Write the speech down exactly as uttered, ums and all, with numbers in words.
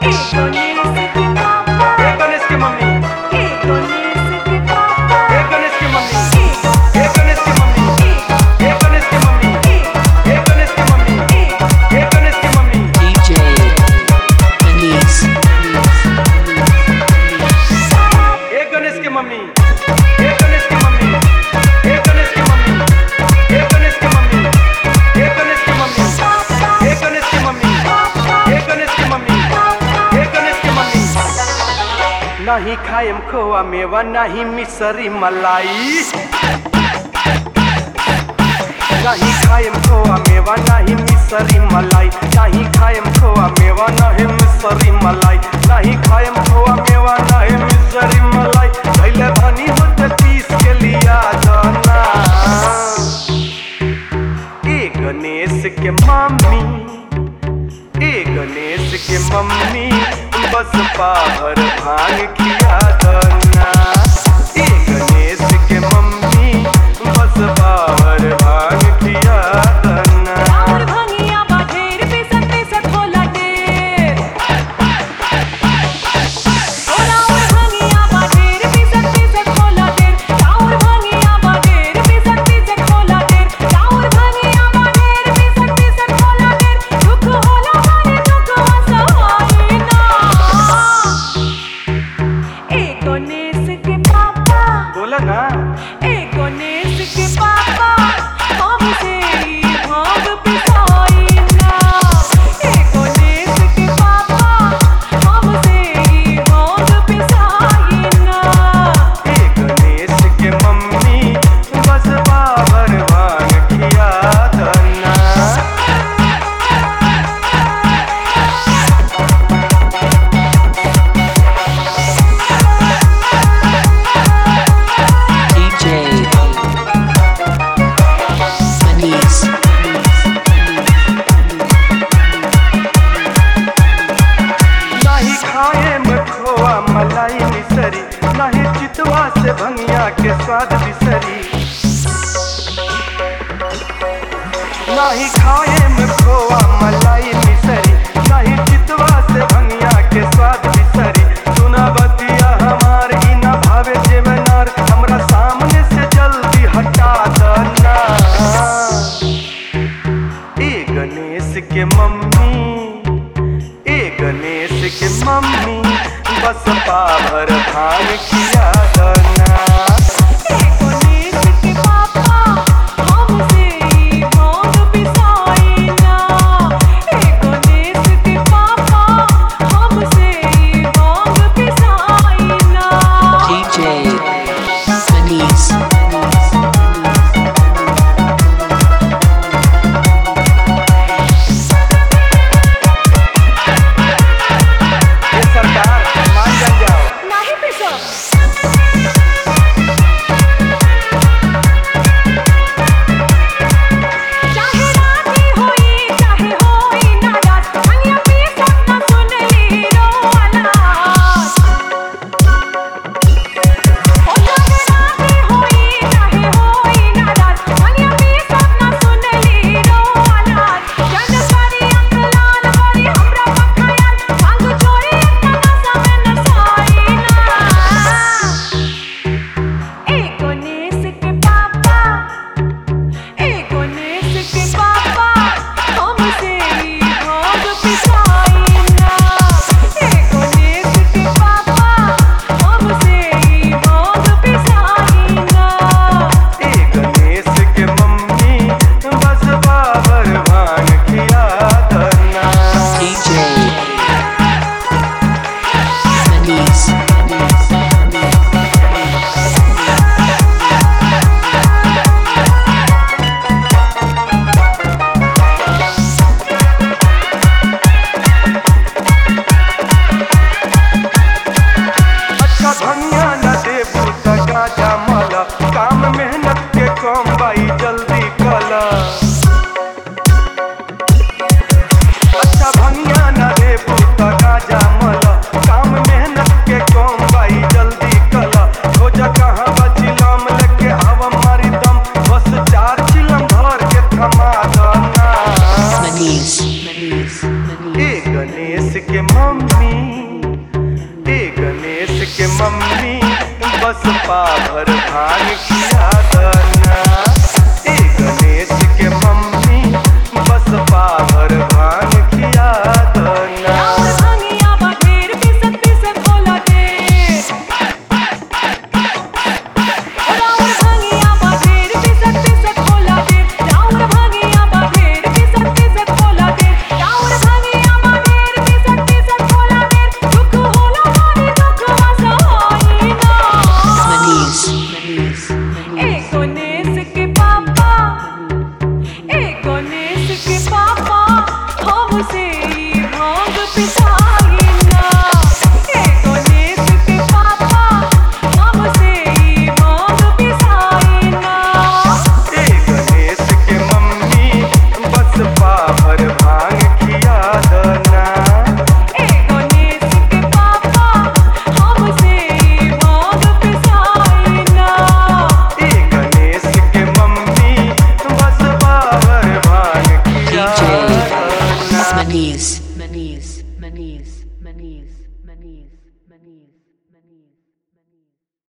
नहीं खाएम खोआ मेवा नहीं मिसरी मलाई, नहीं खाएम खोआ मेवा नहीं मिसरी मलाई, नहीं खाएम खोआ मेवा नहीं मिसरी मलाई, नहीं खाएम खोआ मेवा नहीं मिसरी मलाई। पहले धनी होते तीस के लिया जाना ए गणेश के मम्मी, ए गणेश के मम्मी बस पाभर भांग खिया दना। ए गणेश के मम्मी बस पाभर भांग खिया दना। और भंगिया बाढेर पिसत पिसत होला ढेर, और और भंगिया बाढेर पिसत पिसत होला ढेर, और भंगिया बाढेर पिसत पिसत होला ढेर, और भंगिया बाढेर पिसत पिसत होला ढेर। दुख होला मारे दुख वसवाई ना। ए गणेश के पापा बोला ना, ए गणेश के पापा हमसे ही भांग पिसाई ना। ए गणेश के पापा हमसे ही भांग पिसाई ना। ए गणेश के मम्मी बस पाभर भांग खिया दना। नहीं खाए में खोआ मलाई मिसरी, नहीं चितवा से भंगिया के स्वाद बिसरी। नहीं खाए में खोआ मलाई मिसरी, नहीं चितवा से भंगिया के स्वाद बिसरी। सुना बतिया हमार ई न भावे जेवनार, हमरा सामने से जल्दी हटा दना। ए गणेश के मम्मी, ए गणेश के मम्मी बस पाभर भांग खिया दना। ए गणेश के पापा हमसे ही भांग पिसाई ना। ए गणेश के पापा हमसे ही भांग पिसाई ना। D J Denise. ये सरकार मान जाओ। नहीं पिसो। मम्मी, ए गणेश के मम्मी, बस पाभर भांग खिया दना। ए गणेश के मम्मी, बस पाभर भांग खिया दना। राउर भंगिया बा ढेर पिसत पिसत होला ढेर। राउर भंगिया बा ढेर पिसत पिसत होला ढेर। राउर भंगिया बा ढेर पिसत पिसत होला ढेर। राउर भंगिया बा ढेर पिसत पिसत होला ढेर। दुख होला भारी दुखवा सहाई ना। Maniz, Maniz, ए गणेश के पापा, ए गणेश के पापा, हमसे ई भांग पिसाई ना। ए गणेश के पापा, हमसे ई भांग पिसाई ना। ए गणेश के मम्मी, बस पाभर भांग खिया दना। ए गणेश के पापा, हमसे ई भांग पिसाई ना। ए गणेश के मम्मी, बस पाभर भांग खिया D J दना। Maniz, Maniz, Maniz, Maniz, Maniz, Maniz.